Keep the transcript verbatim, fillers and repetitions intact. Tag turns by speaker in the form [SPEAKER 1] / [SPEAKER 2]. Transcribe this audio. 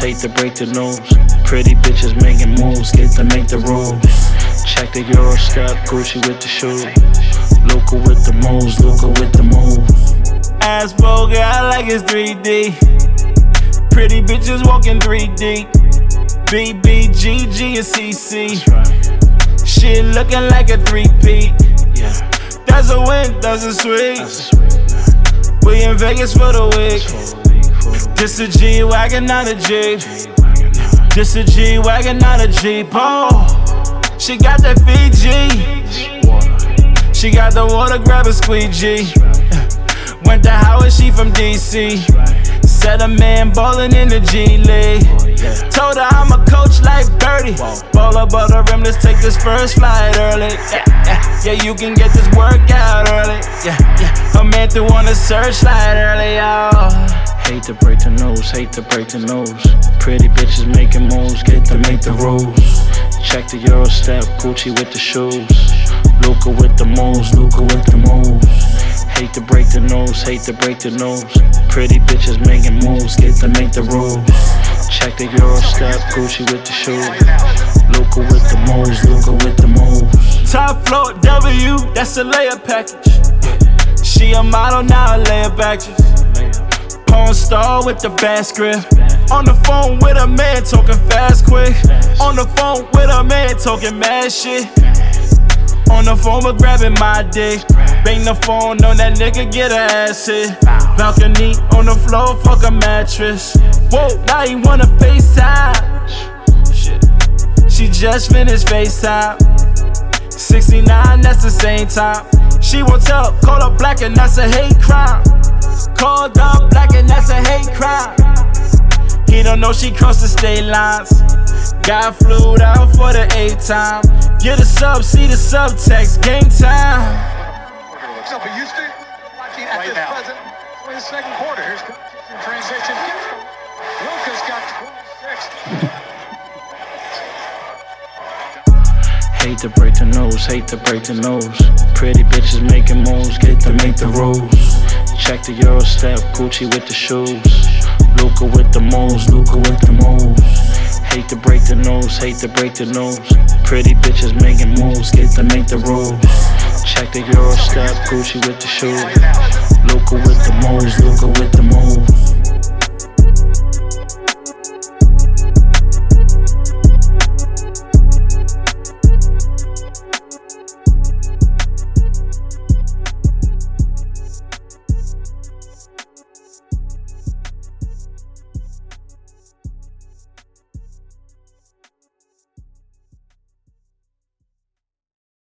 [SPEAKER 1] hate to break the news. Pretty bitches making moves, get to make the rules. Check the Euro step, Gucci with the shoes. Luca with the moves, Luca with the moves.
[SPEAKER 2] Ass vulgar, I like it's three D. Pretty bitches walking three D. B B, G G, and C C. Shit looking like a three-peat.
[SPEAKER 1] Yeah,
[SPEAKER 2] That's a win, that's a sweet.
[SPEAKER 1] that's a sweet.
[SPEAKER 2] We in Vegas for the week. This a G-Wagon, not a Jeep. This a G-Wagon, not a Jeep. Oh, she got that Fiji. She got the water, grab a squeegee. Went to Howard, she from D C. Said a man ballin' in the G League. Told her I'm a coach like Birdie. Ball above the rim, let's take this first flight early. Yeah, yeah, yeah, you can get this workout early. Yeah, yeah, her man threw on the searchlight early, y'all.
[SPEAKER 1] Hate to break the news, hate to break the news. Pretty bitches making moves, get to make the rules. Check the Euro step, Gucci with the shoes. Luca with the moves, Luca with the moves. Hate to break the news, hate to break the news. Pretty bitches making moves, get to make the rules. Check the Euro step, Gucci with the shoes. Luca with the moves, Luca with the moves.
[SPEAKER 2] Top floor W, that's a layer package. She a model, now a layer actress. Porn star with the bass grip. On the phone with a man talking fast, quick. On the phone with a man talking mad shit. On the phone, we're grabbing my dick. Bang the phone on that nigga, get her ass hit. Balcony on the floor, fuck a mattress. Whoa, now he wanna FaceTime. Shit. She just finished FaceTime. sixty-nine, that's the same time. She won't tell, call her black and that's a hate crime. Called up black and that's a hate crime. He don't know she crossed the state lines. Got flew out for the eighth time. Get a sub, see the subtext, game time.
[SPEAKER 3] So for Houston, watching at
[SPEAKER 4] Right
[SPEAKER 3] this
[SPEAKER 4] now.
[SPEAKER 3] present for the second quarter. Here's in transition. Lucas got twenty-six.
[SPEAKER 1] Hate to break the news, hate to break the news. Pretty bitches making moves, get to make the rules. Check the Euro step, Gucci with the shoes. Luca with the moves, Luca with the moves. Hate to break the news, hate to break the news. Pretty bitches making moves, get to make the rules. Check the Euro step, Gucci with the shoes. Luca with the moves, Luca with the moves.